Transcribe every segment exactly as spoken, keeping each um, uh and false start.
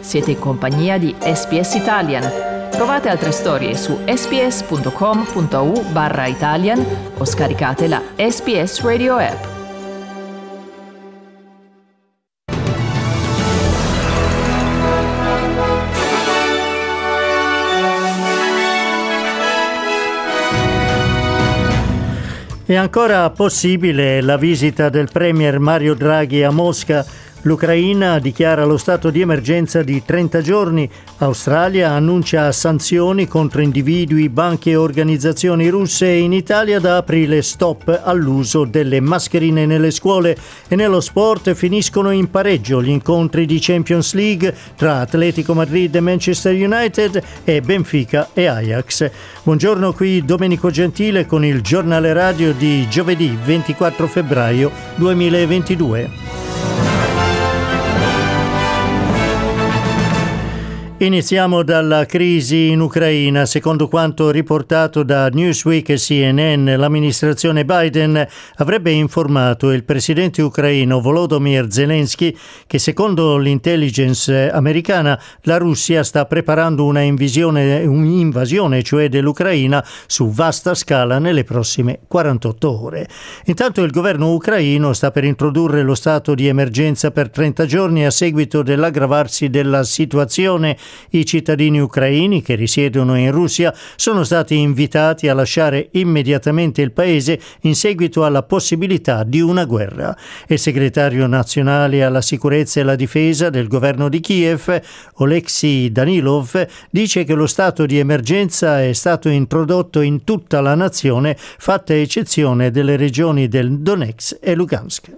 Siete in compagnia di S B S Italian. Trovate altre storie su sbs.com.au barra Italian o scaricate la S B S Radio app. È ancora possibile la visita del premier Mario Draghi a Mosca. L'Ucraina dichiara lo stato di emergenza di trenta giorni. Australia annuncia sanzioni contro individui, banche e organizzazioni russe. E in Italia da aprile stop all'uso delle mascherine nelle scuole. E nello sport finiscono in pareggio gli incontri di Champions League tra Atletico Madrid e Manchester United e Benfica e Ajax. Buongiorno, qui Domenico Gentile con il giornale radio di giovedì ventiquattro febbraio duemilaventidue. Iniziamo dalla crisi in Ucraina. Secondo quanto riportato da Newsweek e C N N, l'amministrazione Biden avrebbe informato il presidente ucraino Volodymyr Zelensky che secondo l'intelligence americana la Russia sta preparando una invasione, un'invasione cioè dell'Ucraina su vasta scala nelle prossime quarantotto ore. Intanto il governo ucraino sta per introdurre lo stato di emergenza per trenta giorni a seguito dell'aggravarsi della situazione. I cittadini ucraini che risiedono in Russia sono stati invitati a lasciare immediatamente il paese in seguito alla possibilità di una guerra. Il segretario nazionale alla sicurezza e alla difesa del governo di Kiev, Oleksiy Danilov, dice che lo stato di emergenza è stato introdotto in tutta la nazione, fatta eccezione delle regioni del Donetsk e Lugansk.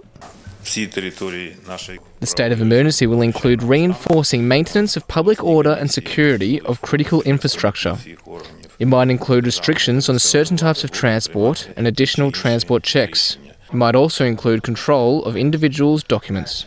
The state of emergency will include reinforcing maintenance of public order and security of critical infrastructure. It might include restrictions on certain types of transport and additional transport checks. It might also include control of individuals' documents.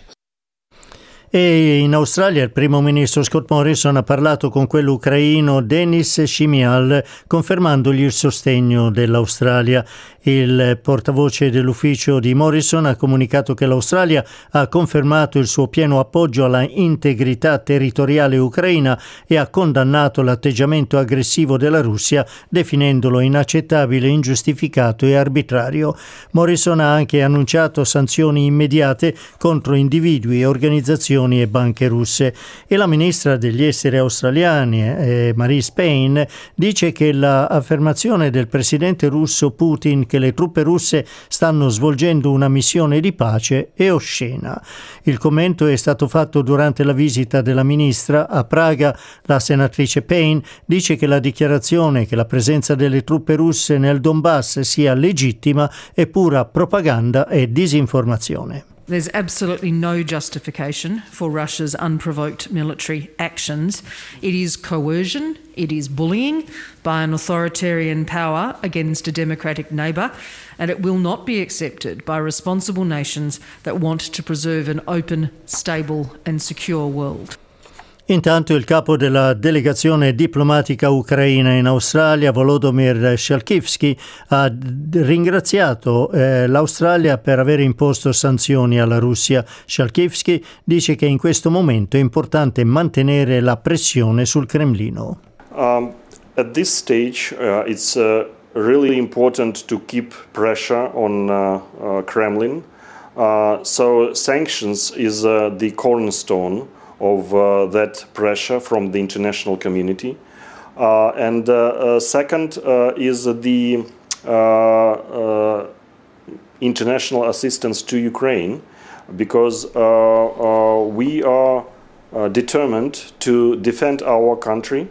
E in Australia il primo ministro Scott Morrison ha parlato con quello ucraino Denis Shmyhal, confermandogli il sostegno dell'Australia. Il portavoce dell'ufficio di Morrison ha comunicato che l'Australia ha confermato il suo pieno appoggio alla integrità territoriale ucraina e ha condannato l'atteggiamento aggressivo della Russia, definendolo inaccettabile, ingiustificato e arbitrario. Morrison ha anche annunciato sanzioni immediate contro individui e organizzazioni e banche russe. E la ministra degli esteri australiani, eh, Marise Payne, dice che l'affermazione del presidente russo Putin che le truppe russe stanno svolgendo una missione di pace è oscena. Il commento è stato fatto durante la visita della ministra a Praga. La senatrice Payne dice che la dichiarazione che la presenza delle truppe russe nel Donbass sia legittima è pura propaganda e disinformazione. There's absolutely no justification for Russia's unprovoked military actions. It is coercion, it is bullying by an authoritarian power against a democratic neighbour, and it will not be accepted by responsible nations that want to preserve an open, stable and secure world. Intanto il capo della delegazione diplomatica ucraina in Australia, Volodymyr Zelensky, ha ringraziato eh, l'Australia per aver imposto sanzioni alla Russia. Zelensky dice che in questo momento è importante mantenere la pressione sul Cremlino. Um, at this stage, uh, it's uh, really important to keep pressure on uh, uh, Kremlin. Uh, so sanctions is uh, the cornerstone of uh, that pressure from the international community. Uh, and uh, uh, second uh, is the uh, uh, international assistance to Ukraine, because uh, uh, we are uh, determined to defend our country.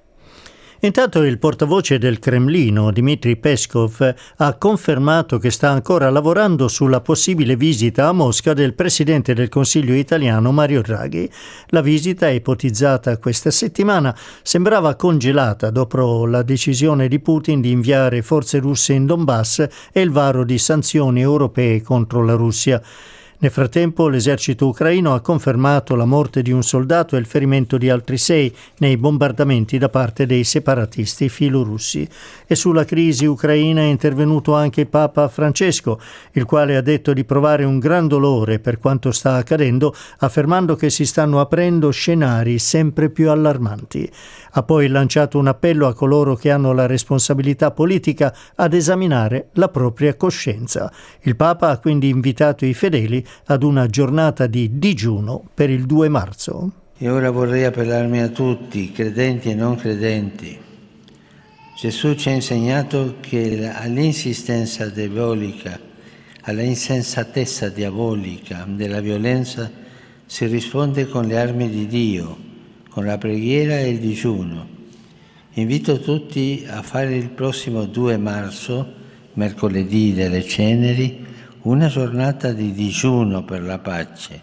Intanto il portavoce del Cremlino, Dmitry Peskov, ha confermato che sta ancora lavorando sulla possibile visita a Mosca del presidente del Consiglio italiano Mario Draghi. La visita, ipotizzata questa settimana, sembrava congelata dopo la decisione di Putin di inviare forze russe in Donbass e il varo di sanzioni europee contro la Russia. Nel frattempo l'esercito ucraino ha confermato la morte di un soldato e il ferimento di altri sei nei bombardamenti da parte dei separatisti filorussi. E sulla crisi ucraina è intervenuto anche il Papa Francesco, il quale ha detto di provare un gran dolore per quanto sta accadendo, affermando che si stanno aprendo scenari sempre più allarmanti. Ha poi lanciato un appello a coloro che hanno la responsabilità politica ad esaminare la propria coscienza. Il Papa ha quindi invitato i fedeli ad una giornata di digiuno per il due marzo. E ora vorrei appellarmi a tutti, credenti e non credenti. Gesù ci ha insegnato che all'insistenza diabolica, alla insensatezza diabolica della violenza si risponde con le armi di Dio, con la preghiera e il digiuno. Invito tutti a fare il prossimo due marzo, mercoledì delle ceneri, una giornata di digiuno per la pace.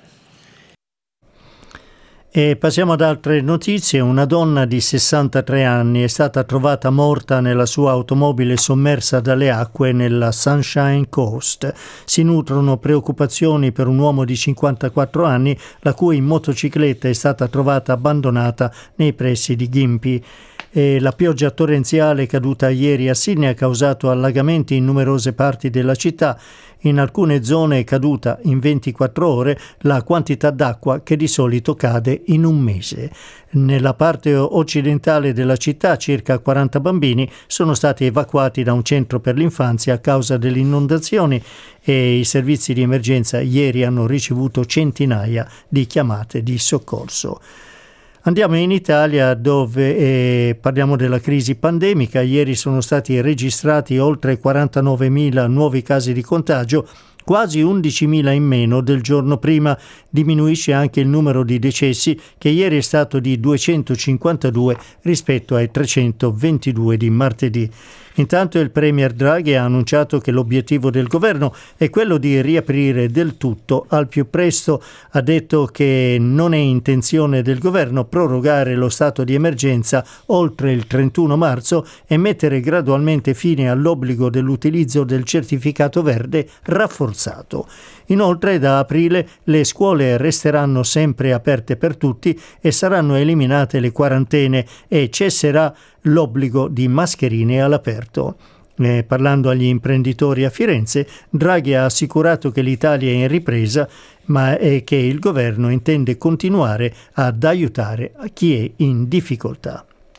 E passiamo ad altre notizie. Una donna di sessantatré anni è stata trovata morta nella sua automobile sommersa dalle acque nella Sunshine Coast. Si nutrono preoccupazioni per un uomo di cinquantaquattro anni la cui motocicletta è stata trovata abbandonata nei pressi di Gympie. E la pioggia torrenziale caduta ieri a Sydney ha causato allagamenti in numerose parti della città. In alcune zone è caduta in ventiquattro ore la quantità d'acqua che di solito cade in un mese. Nella parte occidentale della città circa quaranta bambini sono stati evacuati da un centro per l'infanzia a causa delle inondazioni e i servizi di emergenza ieri hanno ricevuto centinaia di chiamate di soccorso. Andiamo in Italia dove eh, parliamo della crisi pandemica. Ieri sono stati registrati oltre quarantanovemila nuovi casi di contagio, quasi undicimila in meno del giorno prima. Diminuisce anche il numero di decessi che ieri è stato di duecentocinquantadue rispetto ai trecentoventidue di martedì. Intanto il Premier Draghi ha annunciato che l'obiettivo del governo è quello di riaprire del tutto al più presto. Ha detto che non è intenzione del governo prorogare lo stato di emergenza oltre il trentuno marzo e mettere gradualmente fine all'obbligo dell'utilizzo del certificato verde rafforzato. Inoltre da aprile le scuole resteranno sempre aperte per tutti e saranno eliminate le quarantene e cesserà l'obbligo di mascherine all'aperto. Eh, parlando agli imprenditori a Firenze, Draghi ha assicurato che l'Italia è in ripresa, ma è che il governo intende continuare ad aiutare chi è in difficoltà.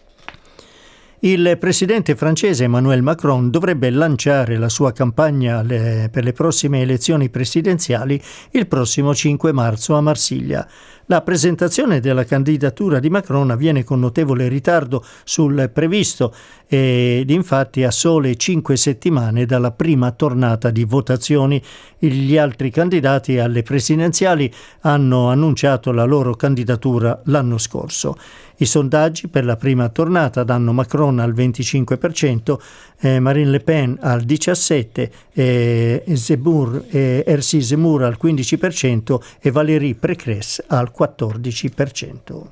Il presidente francese Emmanuel Macron dovrebbe lanciare la sua campagna le, per le prossime elezioni presidenziali il prossimo cinque marzo a Marsiglia. La presentazione della candidatura di Macron avviene con notevole ritardo sul previsto ed infatti a sole cinque settimane dalla prima tornata di votazioni. Gli altri candidati alle presidenziali hanno annunciato la loro candidatura l'anno scorso. I sondaggi per la prima tornata danno Macron al venticinque per cento, eh, Marine Le Pen al diciassette per cento, eh, Zemmour, eh, Ersi Zemmour al quindici per cento e Valérie Pécresse al quattordici per cento.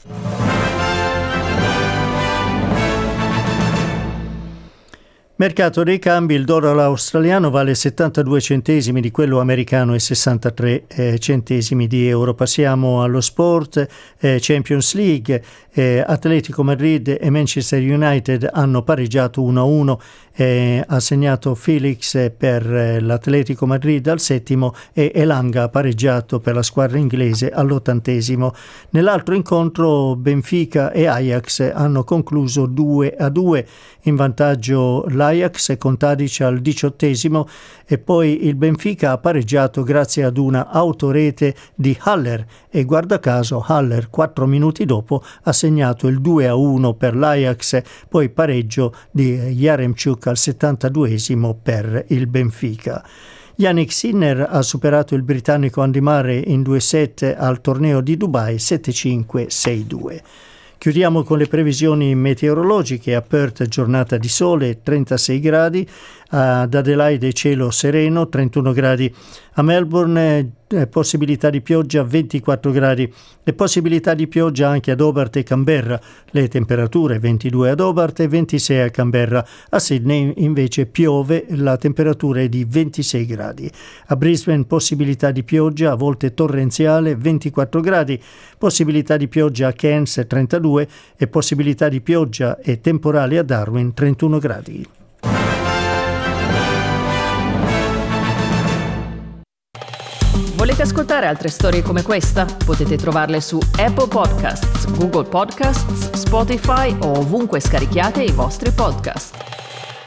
Mercato dei cambi, il dollaro australiano vale settantadue centesimi di quello americano e sessantatré eh, centesimi di euro. Passiamo allo sport, eh, Champions League, eh, Atletico Madrid e Manchester United hanno pareggiato uno a uno, eh, ha segnato Felix per eh, l'Atletico Madrid al settimo e Elanga ha pareggiato per la squadra inglese all'ottantesimo. Nell'altro incontro Benfica e Ajax hanno concluso due a due, in vantaggio l'Ajax con Tadic al diciottesimo e poi il Benfica ha pareggiato grazie ad una autorete di Haller e guarda caso Haller quattro minuti dopo ha segnato il due a uno per l'Ajax, poi pareggio di Yaremchuk al settantaduesimo per il Benfica. Yannick Sinner ha superato il britannico Andy Murray in due set al torneo di Dubai sette cinque sei due. Chiudiamo con le previsioni meteorologiche. A Perth giornata di sole, trentasei gradi, Ad Adelaide cielo sereno, trentuno gradi. A Melbourne eh, possibilità di pioggia, ventiquattro gradi. E possibilità di pioggia anche ad Hobart e Canberra. Le temperature ventidue ad Hobart e ventisei a Canberra. A Sydney invece piove, la temperatura è di ventisei gradi. A Brisbane possibilità di pioggia, a volte torrenziale, ventiquattro gradi. Possibilità di pioggia a Cairns, trentadue, e possibilità di pioggia e temporale a Darwin, trentuno gradi. Volete ascoltare altre storie come questa? Potete trovarle su Apple Podcasts, Google Podcasts, Spotify o ovunque scarichiate i vostri podcast.